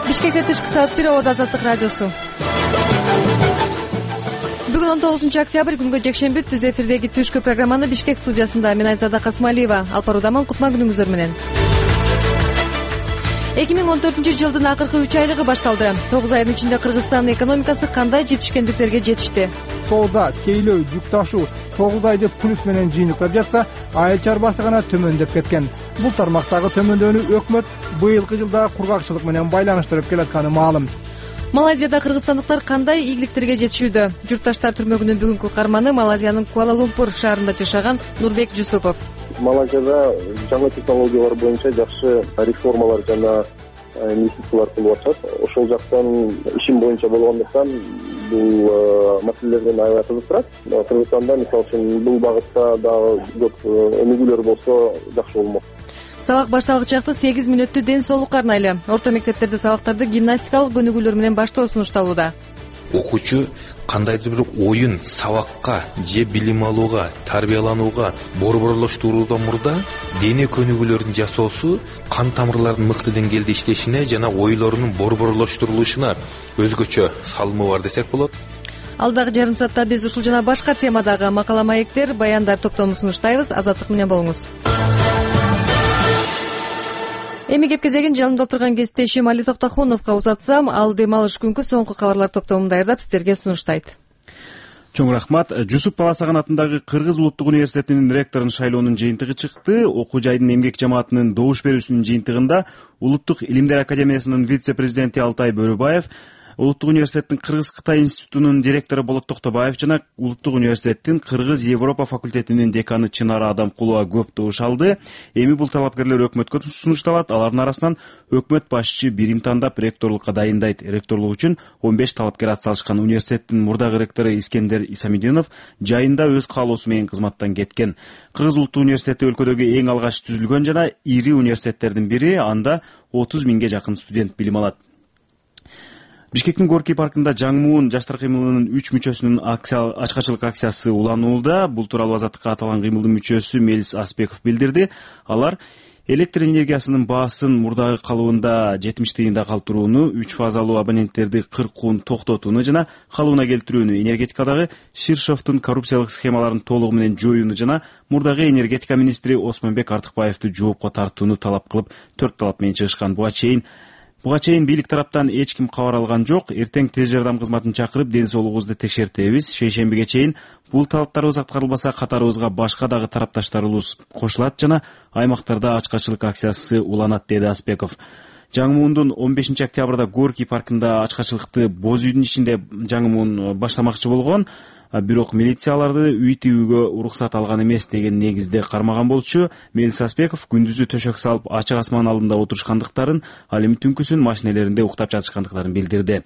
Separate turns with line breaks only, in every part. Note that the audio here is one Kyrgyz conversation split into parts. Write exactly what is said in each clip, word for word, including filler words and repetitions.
Бишкекте түшкү саат бир Ободо Азаттык радиосу. Бүгүн он тогузунчу октябрь, күнгө жекшемби, түз эфирдеги түшкү программаны Бишкек студиясында мен Айзада Касымалиева алып баруудамын. Кутман күнүңүздөр менен. эки миң он төртүнчү жылдын акыркы үч айлыгы башталды. тогуз айдын ичинде Кыргызстандын экономикасы кандай жетишкендиктерге жетишти?
Соода, тейлөө, жүк ташуу тогуз айды плюс менен жыйынтыктап жатса, айыл чарбасы гана төмөндөп кеткен. Бул тармактагы төмөндөөнү өкмөт быйылкы жылда кургакчылык менен байланыштырып келатканы маалым.
Малайзияда кыргызстандыктар кандай ийгиликтерге жетишүүдө? Журтташтар түрмөгүнүн бүгүнкү каарманы Малайзиянын Куала-Лумпур шаарында жашаган Нурбек Жусупов.
Малайзияда жаңы технологиялар боюнча жакшы реформалар жана инвестициялар болуп атат. Ошол жактан ишим боюнча болгондуктан бул маселелерден аябай кызыктырат. Кыргызстанда мисалы үчүн бул багытта дагы көп өнүгүүлөр болсо жакшы болмок.
Сабак башталгыч акты сегиз мүнөттүү ден соолукка арнайлы. Орто мектептерде сабактарды гимнастикалык өнүгүүлөр менен баштоо сунушталууда.
Окуучу кандайдыр бир оюн сабакка же билим алууга, тарбияланууга борборлоштуруудан мурда дене көнүгүүлөрүн жасоосу кан тамырлардын мыкты деңгээлде иштешине жана ойлорунун борборлоштурулушуна өзгөчө салымы бар десек болот.
Алдагы жарым саатта биз ушул жана башка темадагы макала маектер, баяндар топтомун сунуштайбыз. Азаттык менен болуңуз. Эми кеп кезегин жанымда отурган кесиптешим Али Токтохуновго узатсам, ал дем алыш күнкү соңку кабарлар топтомун даярдап сиздерге сунуштайт.
Чоң рахмат. Жусуп Баласаган атындагы Кыргыз улуттук университетинин ректорунун шайлоонун жыйынтыгы чыкты. Окуу жайдын эмгек жамаатынын добуш берүүсүнүн жыйынтыгында Улуттук илимдер академиясынын вице-президенти Алтай Бөрөбаев, Улуттук университеттин Кыргыз-Кытай институтунун директору Болот Токтобаев жана Улуттук университеттин Кыргыз-Европа факультетинин деканы Чынара Адамкулова көп добуш алды. Эми бул талапкерлер өкмөткө сунушталат. Алардын арасынан өкмөт башчы бирим тандап ректорлукка дайындайт. Ректорлук үчүн он беш талапкер ат салышкан. Университеттин мурдагы ректору Искендер Исамидинов жайында өз каалоосу менен кызматтан кеткен. Кыргыз улуттук университети өлкөдөгү эң алгач түзүлгөн жана ири университеттердин бири. Анда отуз миңге жакын студент билим алат. Бишкектин Горький паркында Жаңмуун жаштар кыймылынын үч мүчөсүнүн ачкачылык акциясы уланууда. Бул тууралуу Азаттыкка аталган кыймылдын мүчөсү Мелис Аспеков билдирди. Алар электр энергиясынын баасын мурдагы калыбында жетимиш тыйында калтырууну, үч фазалуу абоненттерди кыркууну токтотууну жана калыбына келтирүүнү, энергетикадагы Ширшовдун коррупциялык схемаларын толугу менен жоюуну жана мурдагы энергетика министри Осмонбек Артыкбаевди жоопко тартууну талап кылып, төрт талап менен чыгышкан. Буга чейин Буга чейин бийлик тараптан эч ким кабар алган жок. Эртең тез жардам кызматын чакырып, ден соолугубузду текшертебиз. Шейшембиге чейин бул талаптарыбыз аткарылбаса, катарыбызга башка дагы тарапташтарыбыз кошулат жана аймактарда ачкачылык акциясы уланат, деди Аспеков. Жаңмуундун он бешинчи октябрда Горький паркында ачкачылыкты боз үйдүн ичинде Жаңмуун баштамакчы болгон. Бирок милицияларды үй тигүүгө уруксат алган эмес деген негизде кармаган болчу. Мелис Аспеков күндүзү төшөк салып ачык асман алдында отурушкандыктарын, ал эми түнкүсүн машинелеринде уктап жатышкандыктарын билдирди.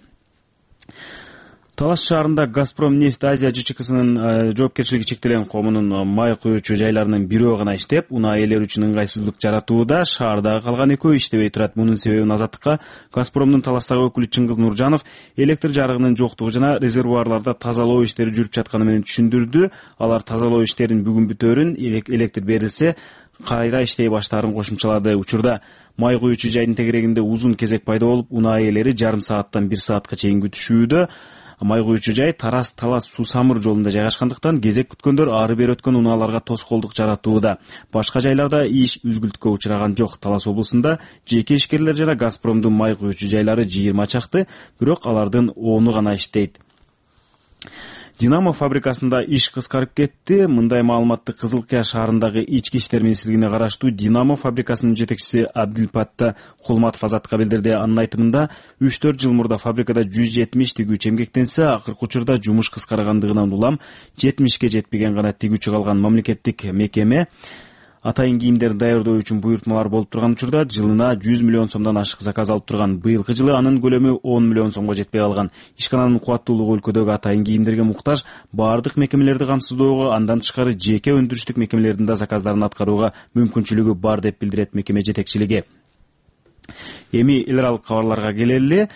Талас шаарында Газпром нефть Азия ЖЧКсынын жоопкерчилиги чектелген коомунун май куючу жайларынын бирөө гана иштеп, унаа ээлери үчүн ыңгайсыздык жаратууда. Шаардагы калган экөө иштебей турат. Мунун себебин Азаттыкка Газпромдун Таластагы өкүлү Чыңгыз Нуржанов электр жарыгынын жоктугу жана резервуарларда тазалоо иштери жүрүп жатканы менен түшүндүрдү. Алар тазалоо иштерин бүгүн бүтөөрүн, электр берилсе кайра иштей баштаарын кошумчалады. Учурда май куючу жайдын тегерегинде узун кезек пайда болуп, унаа ээлери жарым сааттан бир саатка чейин күтүшүүдө. Май куючу жай Тарас Талас Суу Самыр жолунда жайгашкандыктан кезек күткөндөр ары бери өткөн унааларга тоскоолдук жаратууда. Башка жайларда иш үзгүлтүккө учураган жок. Талас облусунда жеке ишкерлер жана Газпромдун май куючу жайлары жыйырма чакты, бирок алардын ону гана иштейт. Динамо фабрикасында иш кыскарып кетти. Мындай маалыматты Кызылкия шаарындагы ички иштер министрлигине караштуу Динамо фабрикасынын жетекчиси Абдилпатта Кулматов Азаттыкка билдирди. Анын айтымында үч төрт жыл мурда фабрикада жүз жетимиш тигүүчү эмгектенсе, акыркы учурда жумуш кыскаргандыгынан улам жетимишке жетпеген гана тигүүчү калган мамлекеттик мекеме атайын кийимдерди даярдоо үчүн буйртмалар болуп турган учурда жылына жүз миллион сомдон ашык заказ алып турган. Быйылкы жылы анын көлөмү он миллион сомго жетпей калган. Ишкананын кубаттуулугу өлкөдөгү атайын кийимдерге муктаж баардык мекемелерди камсыздоого, андан тышкары жеке өндүрүштүк мекемелердин да заказдарын аткарууга мүмкүнчүлүгү бар деп билдирет мекеме жетекчилиги. Эми эл аралык кабарларга келели.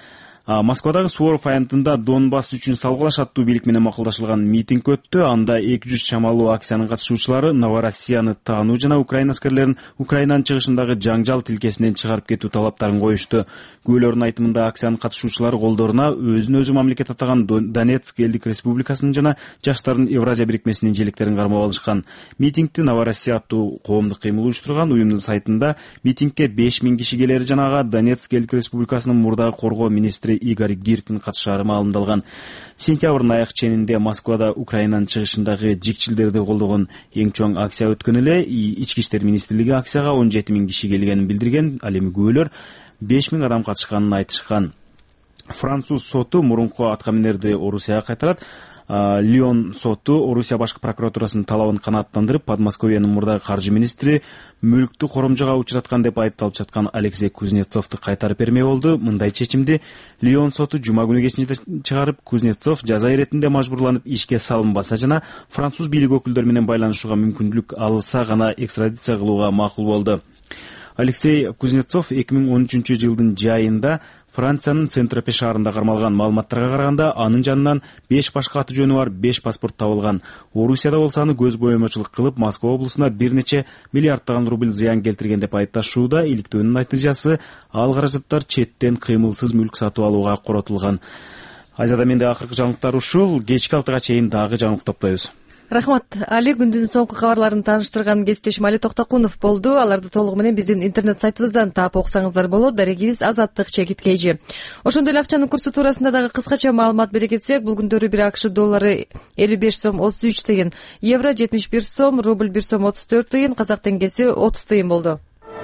Москвадагы Суворов аянтында Донбасс үчүн салгылаш аттуу бийлик менен макулдашылган митинг өттү. Анда эки жүз чамалуу акциянын катышуучулары Новороссияны таануу жана Украина аскерлерин Украинанын чыгышындагы жаңжал тилкесинен чыгарып кетүү талаптарын коюшту. Күбөлөрдүн айтымында акциянын катышуучулары колдоруна өзүн өзү мамлекет атаган Донецк элдик республикасынын жана Жаштардын Евразия бирикмесинин желектерин кармап алышкан. Митингди Новороссия аттуу коомдук кыймыл уюштурган. Уюмдун сайтында митингге беш миң киши келери жана ага Донецк элдик республикасынын мурдагы коргоо министри Игорь Гиркин катышаары маалымдалган. Сентябрдын аяк ченинде Москвада Украинанын чыгышындагы жикчилдерди колдогон эң чоң акция өткөн эле. Ички иштер министрлиги акцияга он жети миң киши келгенин билдирген. Ал эми күбөлөр беш миң адам катышканын айтышкан. Француз соту мурунку аткаминерди Орусияга кайтарат. Лион соту Орусия башкы прокуратурасынын талабын канааттандырып, Подмосковьянын мурдагы каржы министри мүлктү коромжого учураткан деп айыпталып жаткан Алексей Кузнецовду кайтарып бермей болду. Мындай чечимди Лион соту жума күнү кечинде чыгарып, Кузнецов жаза иретинде мажбурланып ишке салынбаса жана француз бийлик өкүлдөрү менен байланышууга мүмкүнчүлүк алса гана экстрадиция кылууга макул болду. Алексей Кузнецов эки миң он үчүнчү жылдын жайында Франциянын Сент-Тропе шаарында кармалган. Маалыматтарга караганда анын жанынан беш башка аты жөнү бар беш паспорт табылган. Орусияда болсо аны көз боемочулук кылып, Москва облусуна бир нече миллиарддаган рубль зыян келтирген деп айыпташууда. Иликтөөнүн натыйжасы ал каражаттар четтен кыймылсыз мүлк сатып алууга коротулган. Азияда менде акыркы жаңылыктар ушул. Кечки алтыга чейин дагы жаңылык топтойбуз.
Рахмат. Али, күндүн соңку кабарларын тааныштырган кесиптешим Али Токтокунов болду. Аларды толугу менен биздин интернет сайтыбыздан таап окусаңыздар болот. Дарегибиз Азаттык Чекит Кейжи. Ошондой эле акчанын курсу туурасында дагы кыскача маалымат бере кетсек, бул күндөрү бир АКШ доллары элүү беш сом отуз үч тыйын, евро жетимиш бир сом, рубль бир сом отуз төрт тыйын, казак теңгеси отуз тыйын болду.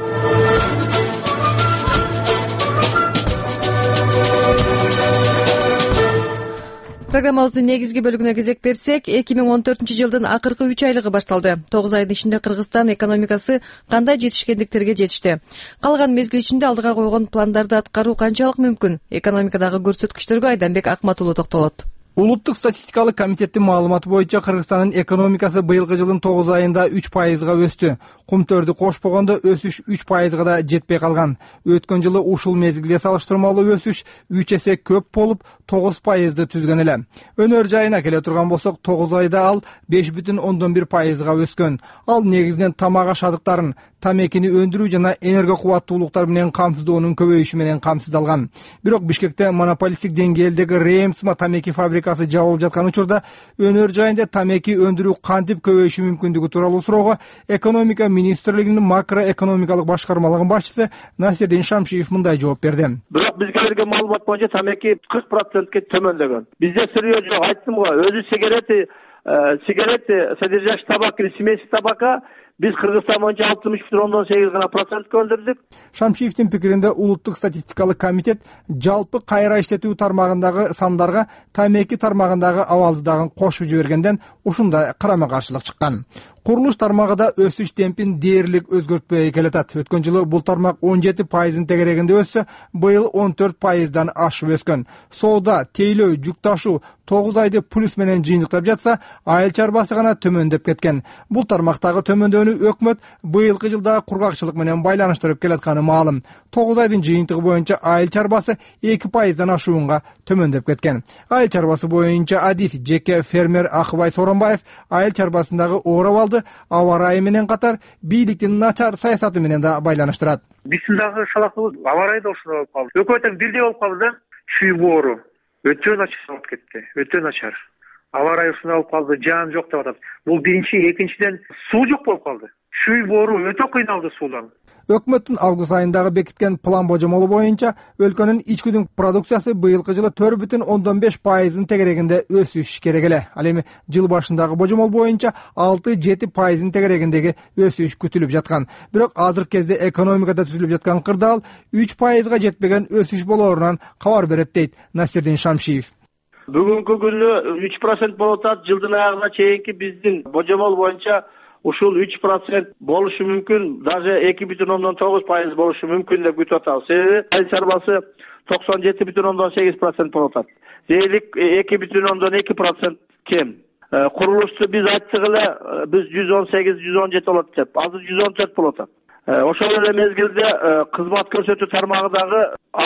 Программабыздын негизги бөлүгүнө кезек берсек, эки миң он төртүнчү жылдын акыркы үч айлыгы башталды. тогуз айдын ичинде Кыргызстан экономикасы кандай жетишкендиктерге жетишти? Калган мезгил ичинде алдыга койгон пландарды аткаруу канчалык мүмкүн? Экономикадагы көрсөткүчтөргө Айданбек Акматулу токтолот.
Улуттук статистикалык комитеттин маалыматы боюнча Кыргызстандын экономикасы быйылкы жылдын тогуз айында үч пайызга өстү. Кумтөрдү кошпогондо өсүш үч пайызга да жетпей калган. Өткөн жылы ушул мезгилге салыштырмалуу өсүш үч эсе көп болуп, тогуз пайызды түзгөн эле. Өнөр жайына келе турган болсок, тогуз айда ал беш бүтүн ондон бир пайызга өскөн. Ал негизинен тамак ашадыктарын, тамекини өндүрүү жана энерго кубаттуулуктар менен камсыздоонун көбөйүшү менен камсыздалган. Бирок Бишкекте монополисттик деңгээлдеги Ремсма тамеки фабрикасы жабылып жаткан учурда өнөр жайында тамеки өндүрүү кантип көбөйүшү мүмкүндүгү тууралуу суроого экономика министрлигинин макроэкономикалык башкармалыгынын башчысы Насирдин Шамшиев мындай жооп берди.
Бирок бизге берген маалымат боюнча тамеки кырк процентке төмөндөгөн. Бизде сырье жок, айттым го, өзү сигареты, сигареты, содержащий табак или смесь табака биз Кыргызстан боюнча алтымыш бүтүн ондон сегиз гана процентке өндүрдүк.
Шамшиевдин пикиринде улуттук статистикалык комитет жалпы кайра иштетүү тармагындагы сандарга тамеки тармагындагы абалды дагы кошуп жибергенден ушундай карама каршылык чыккан. Курулуш тармагы да өсүш темпин дээрлик өзгөртпөй келатат. Өткөн жылы бул тармак он жети пайыздын тегерегинде өссө, быйыл он төрт пайыздан ашып өскөн. Соода, тейлөө, жүк ташуу тогуз айды плюс менен жыйынтыктап жатса, айыл чарбасы гана төмөндөп кеткен. Бул тармактагы төмөндөөнү өкмөт быйылкы жылда кургакчылык менен байланыштырып келатканы маалым. тогуз айдын жыйынтыгы боюнча айыл чарбасы эки пайыздан ашуунга төмөндөп кеткен. Айыл чарбасы боюнча адис жеке фермер Акыбай Соронбаев айыл чарбасындагы оор абалды аба ырайы менен катар бийликтин начар саясаты менен да байланыштырат.
Биздин дагы шалактыбыз аба ырайы да ошондой болуп калды. Өкмөттүн бирдей болуп калды да. Шүй боору өтө начар болуп кетти, өтө начар. Аба ырайы ушундай болуп калды, жаан жок деп атат. Бул биринчи, экинчиден суу жок болуп калды. Шүй боору өтө кыйналды суудан.
Өкмөттүн август айындагы бекиткен план божомолу боюнча өлкөнүн ичкүдүн продукциясы быйылкы жылы төрт бүтүн ондон беш пайыздын тегерегинде өсүш керек эле. Ал эми жыл башындагы божомол боюнча алты жети пайыздын тегерегиндеги өсүш күтүлүп жаткан. Бирок азыркы кезде экономикада түзүлүп жаткан кырдаал үч пайызга жетпеген өсүш болоорунан кабар берет дейт Насирдин Шамшиев.
Бүгүнкү күнү үч процент болуп атат. Жылдын аягына чейинки биздин божомол боюнча ушул үч процент болушу мүмкүн, даже эки бүтүн ондон тогуз пайыз болушу мүмкүн деп күтүп атабыз. Себеби айыл чарбасы токсон жети бүтүн ондон сегиз процент болуп атат. Зээлик эки бүтүн ондон эки процент кем. Курулушту биз айттык эле, биз жүз он сегиз жүз он жети болот деп. Азыр жүз он төрт болуп атат. Ошол эле мезгилде кызмат көрсөтүү тармагы дагы аз.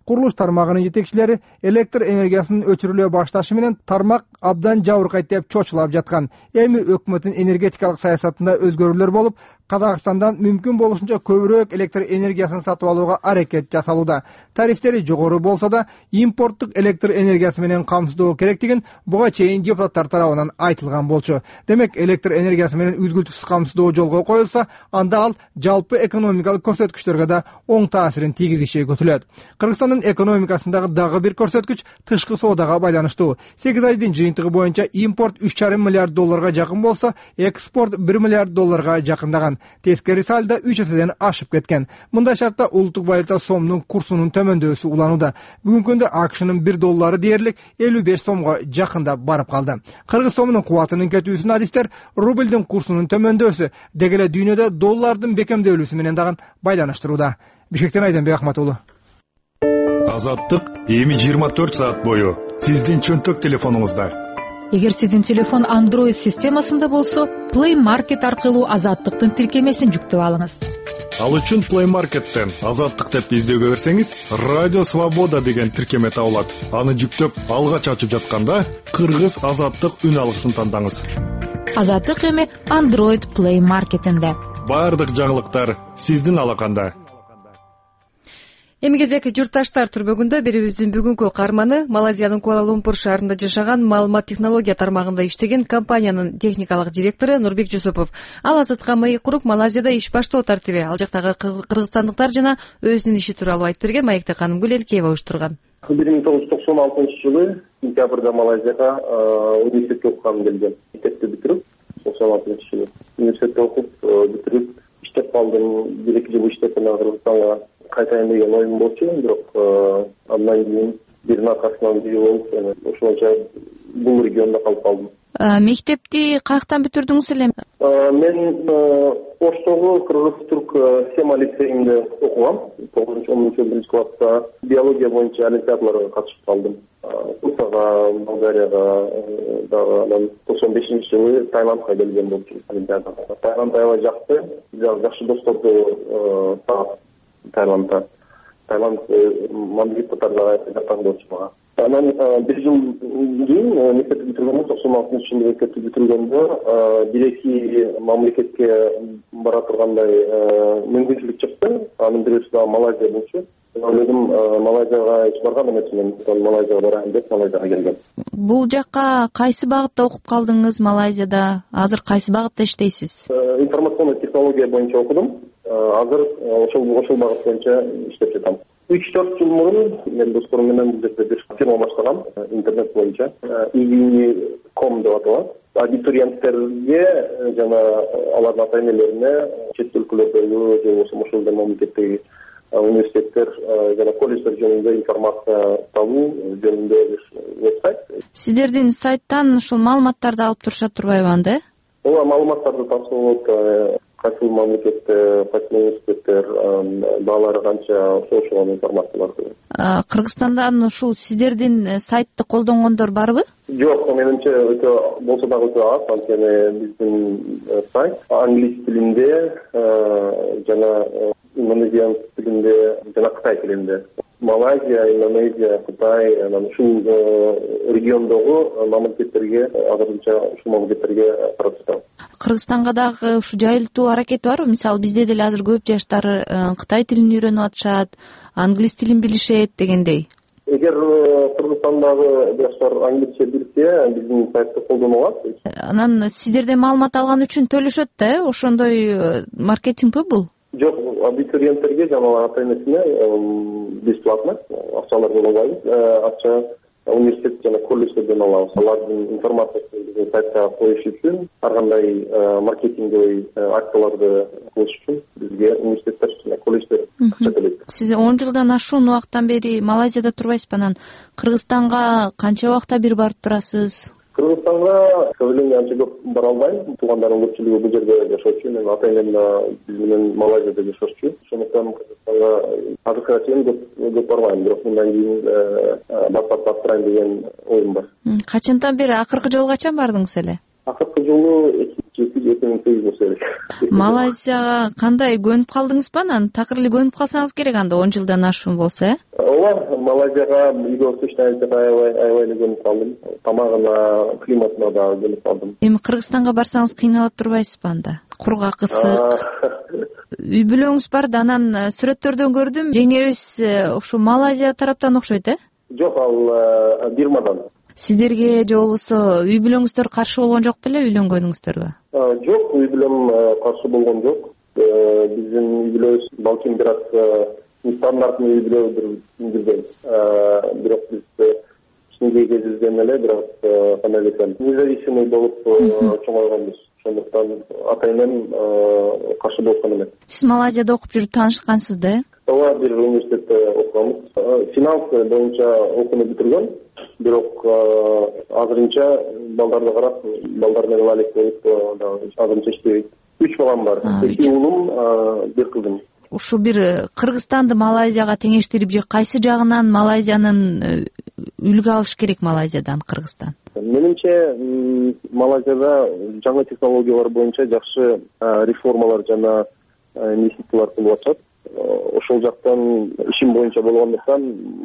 Курулуш тармагынын жетекчилери электр энергиясынын өчүрүлө башташы менен тармак абдан жабыркайт деп чочулап жаткан. Эми өкмөттүн энергетикалык саясатында өзгөрүүлөр болуп, Казакстандан мүмкүн болушунча көбүрөөк электр энергиясын сатып алууга аракет жасалууда. Тарифтери жогору болсо да, импорттук электр энергиясы менен камсыздоо керектигин буга чейин депутаттар тарабынан айтылган болчу. Демек, электр энергиясы менен үзгүлтүксүз камсыздоо жолго коюлса, анда ал жалпы экономикалык көрсөткүчтөргө да оң таасирин тийгизиши күтүлөт. Кыргызстандын экономикасындагы дагы бир көрсөткүч тышкы соодага байланыштуу. сегиз айдын жыйынтыгы боюнча импорт үч жарым миллиард долларга жакын болсо, экспорт бир миллиард долларга жакындаган. Тескери салда үч эседен ашып кеткен. Мындай шартта улуттук валюта сомдун курсунун төмөндөшү уланууда. Бүгүнкү күндө АКШнын бир доллары дээрлик элүү беш сомго жакындап барып калды. Кыргыз сомунун кубатынын кетүүсүн адистер рубльдин курсунун төмөндөшү деги эле дүйнөдө доллардын бекемделүүсү менен дагы байланыштырууда. Бишкектен Айданбек Ахмат уулу.
Азаттык эми жыйырма төрт саат бою сиздин чөнтөк телефонуңузда.
Эгер сиздин телефон Android системасында болсо, Play Market аркылуу Азаттыктын тиркемесин жүктөп алыңыз.
Ал үчүн Play Market'тен Азаттык деп издөөгө берсеңиз, Радио Свобода деген тиркеме табылат. Аны жүктөп, алгач ачып жатканда Кыргыз Азаттык үн алгысын тандаңыз.
Азаттык эми Android Play Market'инде.
Бардык жаңылыктар сиздин алаканда.
Эми кезек журтташтар түрбөгүндө бирибиздин бүгүнкү каарманы Малайзиянын Куала-Лумпур шаарында жашаган маалымат технология тармагында иштеген компаниянын техникалык директору Нурбек Жусупов. Ал Азатка маек куруп, Малайзияда иш баштоо тартиби, ал жактагы кыргызстандыктар жана өзүнүн иши тууралуу айтып берген. Маекте Канымгүл Элкеева уюштурган.
бир миң тогуз жүз токсон алтынчы жылы сентябрда Малайзияга университетке окугам келген. Мектепти бүтүрүп, токсон алтынчы жылы университетте окуп бүтүрүп иштеп калдым. бир эки жыл иштеп Кыргызстанга кайтайын деген оюм болчу, бирок андан кийин биринин аркасынан бири болуп, ошончо бул региондо калып калдым.
Мектепти каяктан бүтүрдүңүз эле?
Мен Оштогу Кыргыз-Түрк Сема лицейинде окугам. тогузунчу он биринчи класста биология боюнча олимпиадаларга катышып калдым. Курсага, Болгарияга, дагы анан токсон бешинчи жылы Таиландка келген болчу олимпиадага. Таиланд аябай жакты, жакшы досторду таап Таиландда. Таиланд мамлекет катарында жакан болчу мага. Анан бир жыл кийин мектепти бүтүргөндө, токсон алтынчы жылы мектепти бүтүргөндө бир эки мамлекетке бара тургандай мүмкүнчүлүк чыкты. Анын бирөөсү дагы Малайзия болчу. Ойлодум, Малайзияга ич барган эмесмин, Малайзияга барайын деп Малайзияга келгем.
Бул жакка кайсы багытта окуп калдыңыз Малайзияда? Азыр кайсы багытта иштейсиз?
Информационный технология боюнча окудум. Азыр ошол ошол багыт боюнча иштеп жатам. үч төрт жыл мурун мен досторум менен бул жерде бир фирма баштагам, интернет боюнча. и ви эн и точка ком деп аталат. Абитуриенттерге жана алардын ата-энелерине чет өлкөлөрдөгү же болбосо ошол эле мамлекеттеги университеттер жана колледждер жөнүндө информация табуу жөнүндө бир вебсайт.
Сиздердин сайттан ушул маалыматтарды алып турушат турбайбы анда?
Ооба, маалыматтарды тапса болот. Кайсы мамлекетте, кайсы университеттер, баалары канча, ошол информацияларды.
Кыргызстандан ушул сиздердин сайтты колдонгондор барбы?
Жок, менимче өтө болсо дагы өтө аз, анткени биздин сайт англис тилинде жана индонезиан тилинде жана кытай тилинде. Малайзия, Индонезия, Кытай, анан ушул региондогу мамлекеттерге, азырынча ушул мамлекеттерге карап.
Кыргызстанга дагы ушу жайылтуу аракети барбы? Мисалы, бизде деле азыр көп жаштар Кытай тилин үйрөнүп атышат, англис тилин билишет дегендей.
Эгер Кыргызстандагы жаштар англисче билсе, биздин сайтты колдоно алат. Анан
сиздерден маалымат алган үчүн төлөшөт да, ошондой маркетингби бул?
Жок, абитуриенттерге жана ата-энесине бесплатно акчалар албайбыз. Акча университет жана колледждерден алабыз. Алардын информациясын биздин сайтка коюш үчүн, ар кандай маркетинговый акцияларды кылыш үчүн бизге университеттер жана колледждер акча төлөйт.
Сиз он жылдан ашуун убакыттан бери Малайзияда турбайсызбы? Анан Кыргызстанга канча убакта бир барып турасыз?
Кыргызстанга, к сожалению, анча көп бара албайм. Туугандарым көпчүлүгү бул жерде жашоочу, мен ата-энем да биз менен Малайзияда жашоочу. Ошондуктан Кыргызстанга азыркыга чейин көп барбайм, бирок мындан кийин баштап баштырайын деген оюм бар.
Качандан бери акыркы жолу качан бардыңыз эле?
Акыркы жолу эки эки миң сегиз болсо керек.
Малайзияга кандай көнүп калдыңызбы? Анан такыр эле көнүп калсаңыз керек анда он жылдан ашуун болсо, э?
Ооба, Малайзияга үйгө өтүштөн аябай аябай эле көнүп калдым. Тамагына, климатына дагы көнүп калдым.
Эми Кыргызстанга барсаңыз кыйналып турбайсызбы анда? Кургак, ысык. Үй бүлөңүз бар да, анан сүрөттөрдөн көрдүм. Жеңебиз ушу Малайзия тараптан окшойт, э?
Жок, ал Бирмадан.
Сиздерге же болбосо үй бүлөңүздөр каршы болгон жок беле үйлөнгөнүңүздөргө?
Жок, үй бүлөм каршы болгон жок. Биздин үй бүлөбүз балким бир аз стандарттуу үй бүлөдүр билген. Бирок биз кичинекей кезибизден эле бир аз кандай десем, независимый болуп чоңойгонбуз. Ошондуктан атайын каршы болгон эмес.
Сиз Малайзияда окуп жүрүп таанышкансыз да, э?
Ооба, бир университетте окуганбыз. Финанс боюнча окууну бүтүргөн. Бирок азырынча балдарды карап, балдар менен алек болуп дагы азырынча иштебейт. Үч балам бар. Эки уулум, бир кызым.
Ушу бир Кыргызстанды Малайзияга теңештирип же кайсы жагынан Малайзиянын үлгү алыш керек Малайзиядан Кыргызстан?
Менимче, Малайзияда жаңы технологиялар боюнча жакшы реформалар жана инвестициялар кылып атышат. Ошол жактан ишим боюнча болгондуктан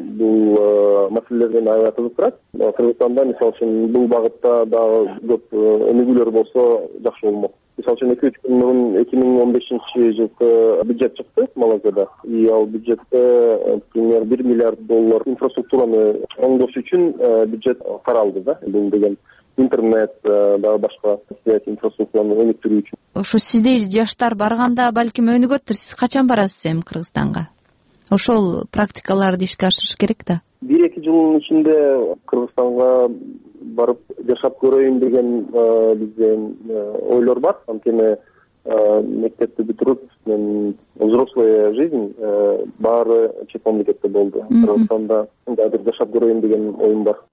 бул маселелерден аябай кызыктырат. Кыргызстанда мисалы үчүн бул багытта дагы көп өнүгүүлөр болсо жакшы болмок. Мисалы үчүн эки үч күн мурун эки миң он бешинчи жылкы бюджет чыкты Малайзияда. И ал бюджетте примерно бир миллиард доллар инфраструктураны оңдош үчүн бюджет каралды да. Бул деген интернет, дагы башка инфраструктураны өнүктүрүү үчүн.
Ошо сиздей жаштар барганда балким өнүгөттүр. Сиз качан барасыз эми Кыргызстанга? Ошол практикаларды ишке ашырыш керек да.
бир эки жылдын ичинде Кыргызстанга барып жашап көрөйүн деген бизден ойлор бар. Анткени мектепти бүтүрүп, мен взрослая жизнь баары чет мамлекетте болду. Кыргызстанда кандайдыр жашап көрөйүн деген оюм бар.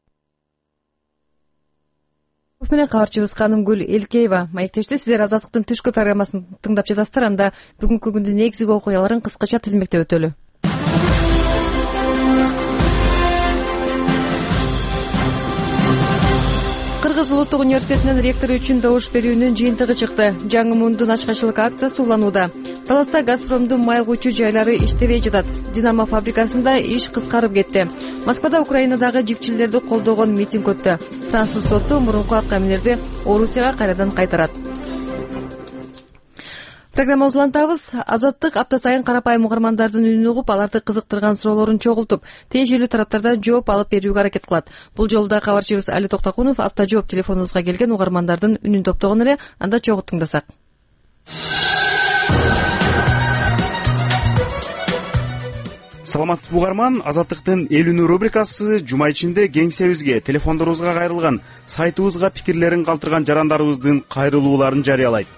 менен кабарчыбыз Канымгүл Элкеева маектешти. Сиздер Азаттыктын түшкү программасын тыңдап жатасыздар. Анда бүгүнкү күндүн негизги окуяларын кыскача тизмектеп өтөлү. Кыргыз улуттук университетинин ректору үчүн добуш берүүнүн жыйынтыгы чыкты. Жаңы мундун ачкачылык акциясы уланууда. Таласта Газпромдун май куйчу жайлары иштебей жатат. Динамо фабрикасында иш кыскарып кетти. Москвада Украинадагы жикчилерди колдогон митинг өттү. Француз соту мурунку аткаминерди Орусияга кайрадан кайтарат. Программабызды улантабыз. Азаттык апта сайын карапайым угармандардын үнүн угуп, аларды кызыктырган суроолорун чогултуп, тиешелүү тараптардан жооп алып берүүгө аракет кылат. Бул жолу да кабарчыбыз Али Токтокунов апта жооп телефонубузга келген угармандардын үнүн топтогон эле. Анда чогуу тыңдасак.
Саламатсызбы угарман, Азаттыктын эл үнү рубрикасы жума ичинде кеңсебизге, телефондорубузга кайрылган, сайтыбызга пикирлерин калтырган жарандарыбыздын кайрылууларын жарыялайт.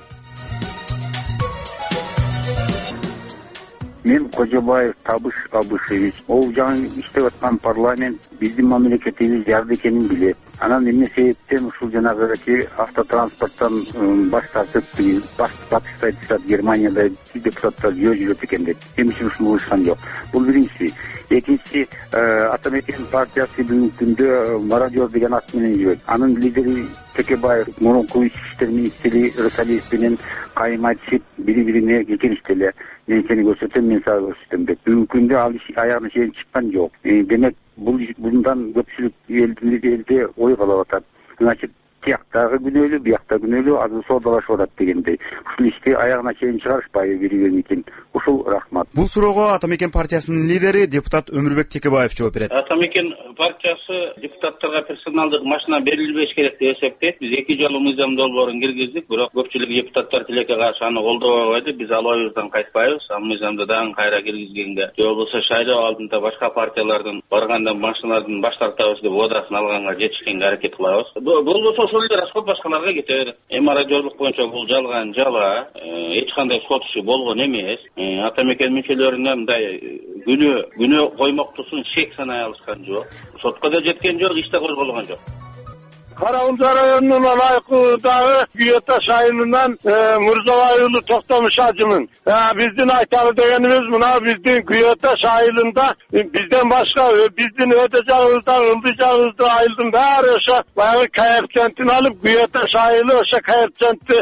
Мен Кожобаев Табыш Абышевич. Ол жаңы иштеп аткан парламент биздин мамлекетибиз жарды экенин билет. Анан эмне себептен ушул жанагы автотранспорттон баш тартып, батышта айтышат Германияда депутаттар жөө жүрөт экен деп. Эмне үчүн ушуну кылышкан жок? Бул биринчиси. Экинчиси, Атамекен партиясы бүгүнкү күндө мародер деген ат менен жүрөт. Анын лидери Текебаев, мурунку ички иштер министри Рысалиев менен кайым айтышып, бири-бирине кекеништи эле. Мен сени көрсөтөм, мен сага көрсөтөм деп. Бүгүнкү күндө ал аягына чейин чыккан жок. Демек, бул мындан көпчүлүк элде ой калып атат. Значит, тияктагы күнөөлүү, биякта күнөөлүү, азыр соодалашып атат дегендей. Ушул ишти аягына чейин чыгарышпайбы бири-биринин? Ушул рахмат.
Бул суроого Атамекен партиясынын лидери депутат Өмүрбек Текебаев жооп берет.
Атамекен партиясы депутаттарга персоналдык машина берилбеш керек деп эсептейт. Биз эки жолу мыйзам долбоорун киргиздик, бирок көпчүлүк депутаттар тилекке каршы аны колдобобойду. Биз ал оюбуздан кайтпайбыз. Ал мыйзамды дагы кайра киргизгенге, же болбосо шайлоо алдында башка партиялардын барганда машиналардын баш тартабыз деп одасын алганга жетишкенге аракет кылабыз. Болбосо ошол эле расход башкаларга кетер. Эми мародерлук боюнча бул жалган жала, эч кандай сот иши болгон эмес. Атамекен мүчөлөрүнө мындай күнөө күнөө коймоктусун шек санай алышкан жок. Сотко да жеткен жок, иш да козголгон жок.
Кара Унза районунун Айкуудагы Күйөташ айылынан Мурзабай уулу Токтомуш ажымын. Биздин айталы дегенибиз мына биздин Күйөташ айылында бизден башка биздин өтө жагыбыздан ылдый жагыбызды айылдын баары ошо баягы коэффициентин алып Күйөташ айылы ошо коэффициентти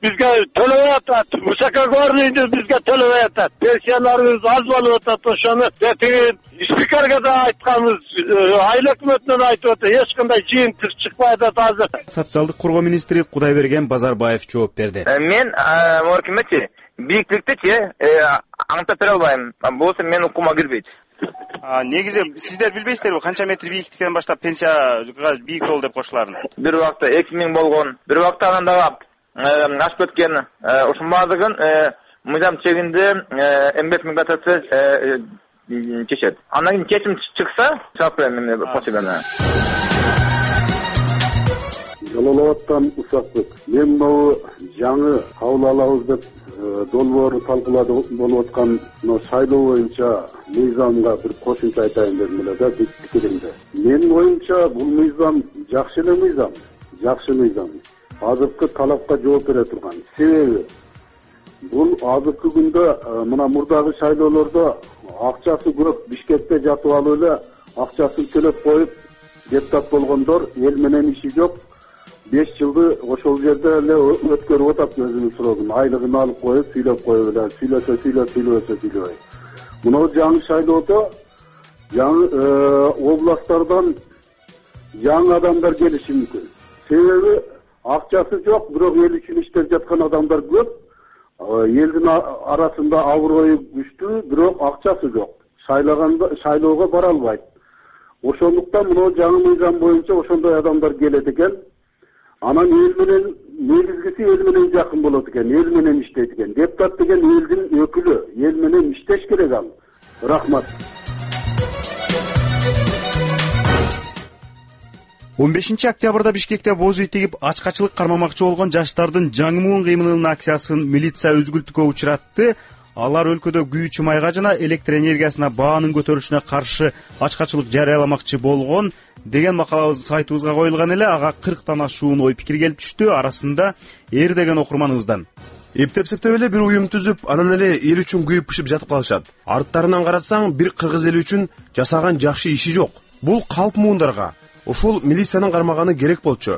бизге төлөбөй атат. Высокогорныйды бизге төлөбөй атат. Пенсияларыбыз аз болуп атат. Ошону тиги спикерге да айтканбыз, айыл өкмөтүнөн айтып атат. Эч кандай жыйынтык чыкпай атат азыр.
Социалдык коргоо министри Кудайберген Базарбаев жооп берди.
Мен моркиметчи бийиктиктичи аңтап бере албайм. Болсо мен укумга кирбейт.
Негизи сиздер билбейсиздерби канча метр бийиктиктен баштап пенсияга бийик жол деп кошуларын?
Бир убакта эки миң болгон, бир убакта анан дагы ашып кеткен. Ошонун баардыгын мыйзам чегинде он беш миң гатасы чечет. Андан кийин чечим чыкса, чыгып берем мен посебени.
Жалалабадтан Усакбек. Мен могу жаңы кабыл алабыз деп долбоорду талкуулады болуп аткан шайлоо боюнча мыйзамга бир кошумча айтайын дедим эле да пикиримде. Менин оюмча бул мыйзам жакшы эле мыйзам, жакшы мыйзам. Азыркы талапка жооп бере турган. Себеби бул азыркы күндө мына мурдагы шайлоолордо акчасы көп Бишкекте жатып алып эле акчасын төлөп коюп депутат болгондор эл менен иши жок. беш жылды ошол жерде эле өткөрүп атат өзүнүн срогун. Айлыгын алып коюп, сүйлөп коюп эле, сүйлөсө сүйлөп, сүйлөсө сүйлөбөй. Мына жаңы шайлоодо жаңы областтардан жаңы адамдар келиши мүмкүн. Себеби акчасы жок, бирок эл үчүн иштеп жаткан адамдар көп. Элдин арасында аброю күчтүү, бирок акчасы жок. Шайлаганда шайлоого бара албайт. Ошондуктан мына жаңы мыйзам боюнча ошондой адамдар келет экен. Анан эл менен негизгиси эл менен жакын болот экен, эл менен иштейт экен. Депутат деген элдин өкүлү, эл менен иштеш керек ал. Рахмат.
он бешинчи октябрда Бишкекте боз үй тигип ачкачылык кармамакчы болгон жаштардын жаңы кыймылынын акциясын милиция өзгүлтүккө учуратты. Алар өлкөдө күйүүчү майга жана электр энергиясына баанын көтөрүлүшүнө каршы ачкачылык жарыяламакчы болгон деген макалабыз сайтыбызга коюлган эле. Ага кырктан ашуун ой пикир келип түштү. Арасында Эр деген окурманыбыздан.
Эптеп-септеп эле бир уюм түзүп, анан эле эл үчүн күйүп пышып жатып калышат. Арттарынан карасаң, бир кыргыз эли үчүн жасаган жакшы иши жок. Бул калп муундарга ошол милициянын кармаганы керек болчу.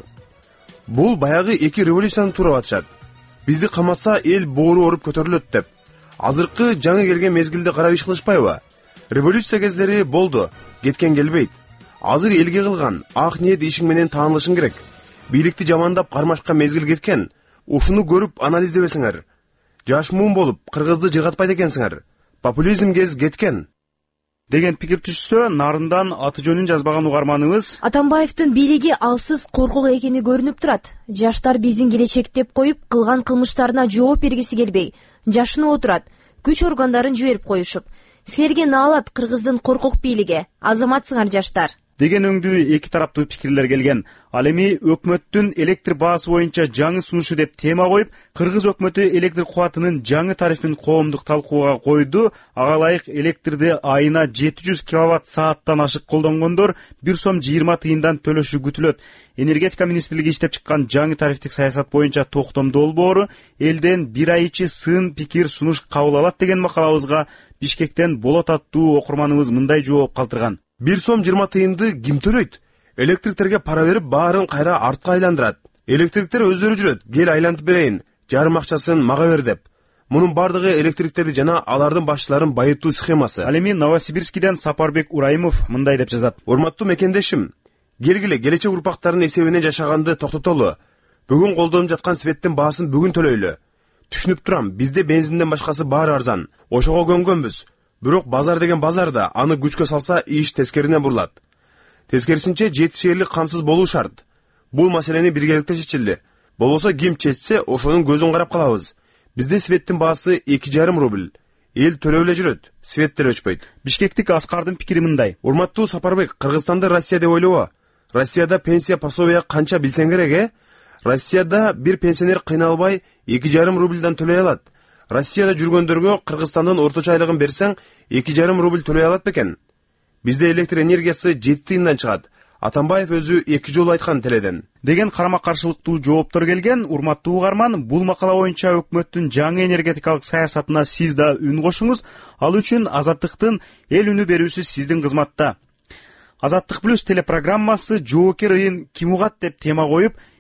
Бул баягы эки революцияны туурап атышат. Бизди камаса эл боору оруп көтөрүлөт деп. Азыркы жаңы келген мезгилде карап иш кылышпайбы? Революция кездери болду, кеткен келбейт. Азыр элге кылган ак ниет ишиң менен таанылышың керек. Бийликти жамандап кармашкан мезгил кеткен. Ушуну көрүп анализдебесиңер. Жаш муун болуп кыргызды жыргатпайт экенсиңер. Популизм кез кеткен.
Деген пикир түшсө, нарындан аты жөнүн жазбаган угарманыбыз
Атамбаевдин бийлиги алсыз коркулуу экени көрүнүп турат. Жаштар биздин келечек деп коюп, кылган кылмыштарына жооп бергиси келбей, жашынып отурат. Күч органдарын жиберип коюшуп. Силерге наалат кыргыздын коркок бийлиги, азаматсыңар жаштар.
Деген өңдүү эки тараптуу пикирлер келген. Ал эми өкмөттүн электр баасы боюнча жаңы сунушу деп тема коюп, кыргыз өкмөтү электр кубатынын жаңы тарифин коомдук талкууга койду. Ага ылайык электрди айына жети жүз киловатт сааттан ашык колдонгондор бир сом жыйырма тыйындан төлөшү күтүлөт. Энергетика министрлиги иштеп чыккан жаңы тарифтик саясат боюнча токтом долбоору элден бир ай ичи сын пикир сунуш кабыл алат деген макалабызга Бишкектен Болот аттуу окурманыбыз мындай жооп калтырган.
бир сом жыйырма тыйынды ким төлөйт? Электриктерге пара берип, баарын кайра артка айландырат. Электриктер өздөрү жүрөт, кел айлантып берейин, жарым акчасын мага бер деп. Мунун бардыгы электриктерди жана алардын башчыларын байытуу схемасы.
Ал эми Новосибирскиден Сапарбек Урайымов мындай деп жазат.
Урматтуу мекендешим, келгиле келечек урпактардын эсебине жашаганды токтотолу. Бүгүн колдонуп жаткан светтин баасын бүгүн төлөйлү. Түшүнүп турам, бизде бензинден башкасы баары арзан. Ошого көнгөнбүз. Бирок базар деген базарда, аны күчкө салса иш тескеринен бурулат. Тескерисинче жетишерлик камсыз болуу шарт. Бул маселени биргеликте чечилди. Болбосо ким чечсе, ошонун көзүн карап калабыз. Бизде светтин баасы эки жарым рубль. Эл төлөп эле жүрөт, светтер өчпөйт.
Бишкектик Аскардын пикири мындай.
Урматтуу Сапарбек, Кыргызстанды Россия деп ойлобо. Россияда пенсия пособия канча билсең керек, э? Россияда бир пенсионер кыйналбай эки жарым рубльдан төлөй алат. Россияда жүргөндөргө Кыргызстандын орточо айлыгын берсең эки жарым рубль төлөй алат бекен. Бизде электр энергиясы жети тыйындан чыгат. Атамбаев өзү эки жолу айткан теледен.
Деген карама каршылыктуу жооптор келген. Урматтуу угарман, бул макала боюнча өкмөттүн жаңы энергетикалык саясатына сиз да үн кошуңуз. Ал үчүн Азаттыктын эл үнү берүүсү сиздин кызматта. Азаттык плюс телепрограммасы жоокер ыйын ким угат деп тема коюп,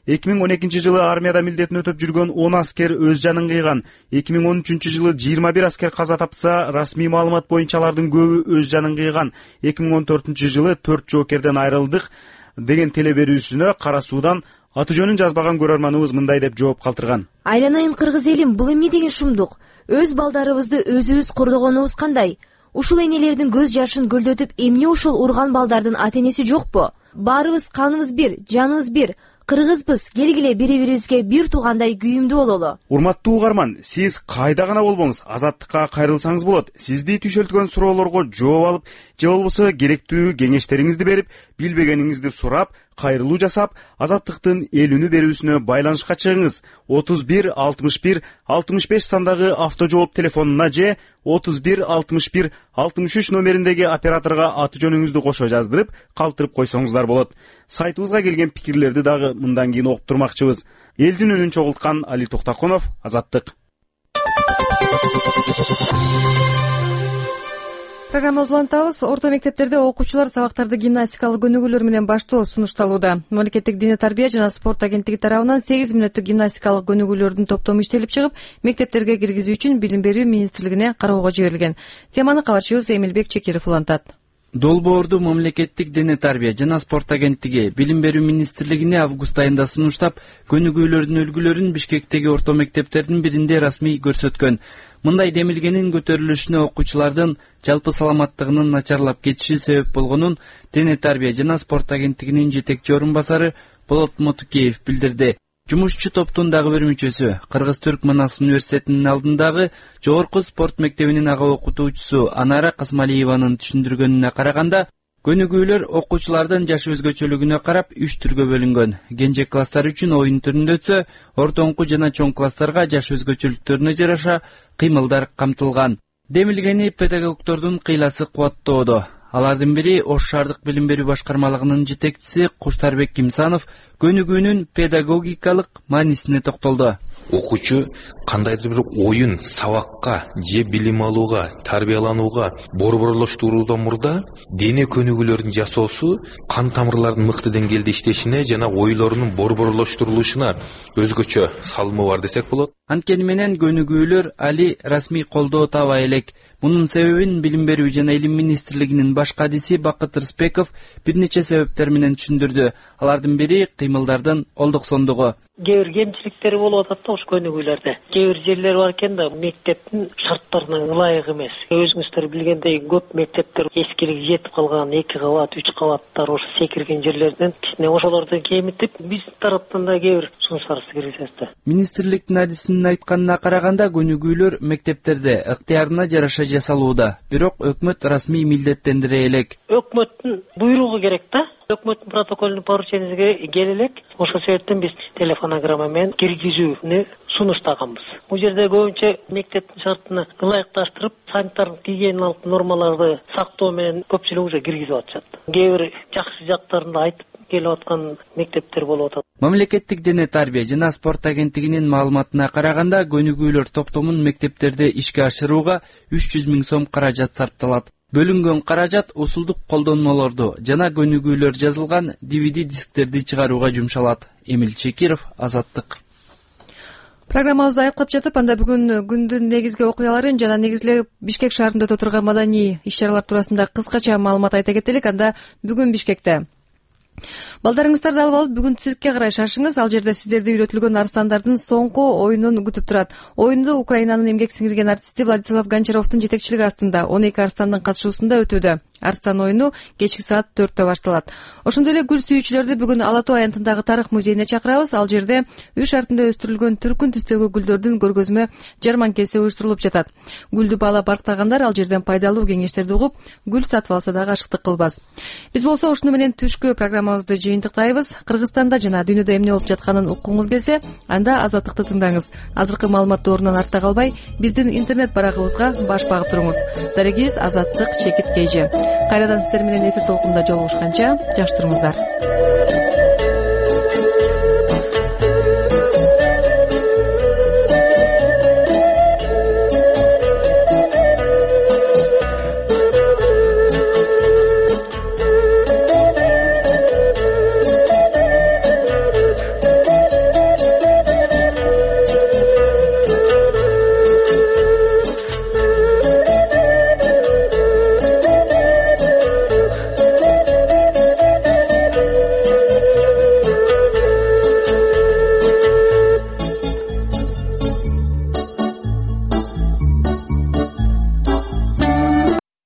эки миң он экинчи жылы армияда милдетин өтөп жүргөн он аскер өз жанын кыйган. эки миң он үчүнчү жылы жыйырма бир аскер каза тапса, расмий маалымат боюнча алардын көбү өз жанын кыйган. эки миң он төртүнчү жылы төрт жоокерден айрылдык деген теле берүүсүнө Кара Суудан аты жөнүн жазбаган көрөрманыбыз мындай деп жооп калтырган.
Айланайын кыргыз элим, бул эмне деген шумдук? Өз балдарыбызды өзүбүз кордогонубуз кандай? Ушул энелердин көз жашын көлдөтүп, эмне ушул урган балдардын ата энеси жокпу? Баарыбыз каныбыз бир, жаныбыз бир. Кыргызбыз, келгиле бири-бирибизге бир туугандай күйүмдүү бололу.
Урматтуу угарман, сиз кайда гана болбоңуз, Азаттыкка кайрылсаңыз болот. Сизди түйшөлткөн суроолорго жооп алып, же болбосо керектүү кеңештериңизди берип, билбегениңизди сурап, кайрылуу жасап, Азаттыктын эл үнү берүүсүнө байланышка чыгыңыз. отуз бир алтымыш бир алтымыш беш сандагы автожооп телефонуна же отуз бир алтымыш бир алтымыш үч номериндеги операторго аты жөнүңүздү кошо жаздырып, калтырып койсоңуздар болот. Сайтыбызга келген пикирлерди дагы мындан кийин окуп турмакчыбыз. Элдин үнүн чогулткан Али Токтакунов, Азаттык.
Программабызды улантабыз. Орто мектептерде окуучулар сабактарды гимнастикалык өнүгүүлөр менен баштоо сунушталууда. Мамлекеттик дене тарбия жана спорт агенттиги тарабынан сегиз мүнөттүк гимнастикалык өнүгүүлөрдүн топтому иштелип чыгып, мектептерге киргизүү үчүн Билим берүү министрлигине кароого жиберилген. Теманы кабарчыбыз Эмилбек Чекиров улантат.
Долбоорду мамлекеттик дене тарбия жана спорт агенттиги Билим берүү министрлигине август айында сунуштап, көнүгүүлөрдүн үлгүлөрүн Бишкектеги орто мектептердин биринде расмий көрсөткөн. Мындай демилгенин көтөрүлүшүнө окуучулардын жалпы саламаттыгынын начарлап кетиши себеп болгонун дене тарбия жана спорт агенттигинин жетекчи орун басары Болот Мотукеев билдирди. Жумушчу топтун дагы бир мүчөсү, Кыргыз-Түрк Манас университетинин алдындагы жогорку спорт мектебинин ага окутуучусу Анара Касмалиеванын түшүндүргөнүнө караганда, көнүгүүлөр окуучулардын жаш өзгөчөлүгүнө карап үч түргө бөлүнгөн. Кенже класстар үчүн оюн түрүндө өтсө, ортоңку жана чоң класстарга жаш өзгөчөлүктөрүнө жараша кыймылдар камтылган. Демилгени педагогдордун кыйласы кубаттоодо. Алардын бири Ош шаардык билим берүү башкармалыгынын жетекчиси Куштарбек Кимсанов көнүгүүнүн педагогикалык маанисине токтолду.
Окуучу кандайдыр бир оюн сабакка же билим алууга, тарбияланууга борборлоштуруудан мурда дене көнүгүүлөрүн жасоосу кан тамырлардын мыкты деңгээлде иштешине жана ойлорунун борборлоштурулушуна өзгөчө салымы бар десек болот.
Анткени менен көнүгүүлөр али расмий колдоо табай элек. Мунун себебин Билим берүү жана илим министрлигинин баш кадиси Бакыт Рыспеков бир нече себептер менен түшүндүрдү. Алардын бири кыймылдардын олдуксондугу.
Кээ бир кемчиликтери болуп атат да ошол көнүгүүлөрдө. Кээ бир жерлер бар экен да мектептин шарттарына ылайык эмес. Өзүңүздөр билгендей көп мектептер эскилиги жетип калган, эки кабат, үч кабаттар ошо секирген жерлерден кичине ошолорду кемитип, биз тараптан да кээ бир сунуштарыбызды киргизебиз да.
Министрликтин адисинин айтканына караганда көнүгүүлөр мектептерде ыктыярына жараша жасалууда, бирок өкмөт расмий милдеттендире элек.
Өкмөттүн буйругу керек да. Өкмөттүн протоколуну поручениябизге келе элек. Ошол себептен биз телефонограмма менен киргизүүнү сунуштаганбыз. Бул жерде көбүнчө мектептин шартына ылайыкташтырып, санитардык гигиеналык нормаларды сактоо менен көпчүлүк уже киргизип атышат. Кээ бир жакшы жактарын айтып келип аткан мектептер болуп атат.
Мамлекеттик дене тарбия жана спорт агенттигинин маалыматына караганда, көнүгүүлөр топтомун мектептерде ишке ашырууга үч жүз миң сом каражат сарпталат. Бөлүнгөн каражат усулдук колдонмолорду жана көнүгүүлөр жазылган ди ви ди дисктерди чыгарууга жумшалат. Эмил Чекиров, Азаттык.
Программабызды аяктап жатып, анда бүгүн күндүн негизги окуяларын жана негизги Бишкек шаарында өтө турган маданий иш-чаралар туурасында кыскача маалымат айта кетелик. Анда бүгүн Бишкекте балдарыңыздарды алып алып бүгүн циркке карай шашыңыз. Ал жерде сиздерди үйрөтүлгөн арстандардын соңку оюнун күтүп турат. Оюнду Украинанын эмгек сиңирген артисти Владислав Гончаровдун жетекчилиги астында он эки арстандын катышуусунда өтүүдө. Арстан оюну кечки саат төрттө башталат. Ошондой эле гүл сүйүүчүлөрдү бүгүн Ала Тоо аянтындагы тарых музейине чакырабыз. Ал жерде үй шартында өстүрүлгөн түркүн түстөгү гүлдөрдүн көргөзмө жарманкеси уюштурулуп жатат. Гүлдү баалап барктагандар ал жерден пайдалуу кеңештерди угуп, гүл сатып алса дагы ашыктык кылбас. Биз болсо ушуну менен түшкү программабызды жыйынтыктайбыз. Кыргызстанда жана дүйнөдө эмне болуп жатканын уккуңуз келсе, анда Азаттыкты тыңдаңыз. Азыркы маалымат доорунан артта калбай, биздин интернет барагыбызга баш багып туруңуз. Дарегиз Азаттык чекит кей же. Кайрадан сиздер менен эфир толкунунда жолугушканча жакшы туруңуздар.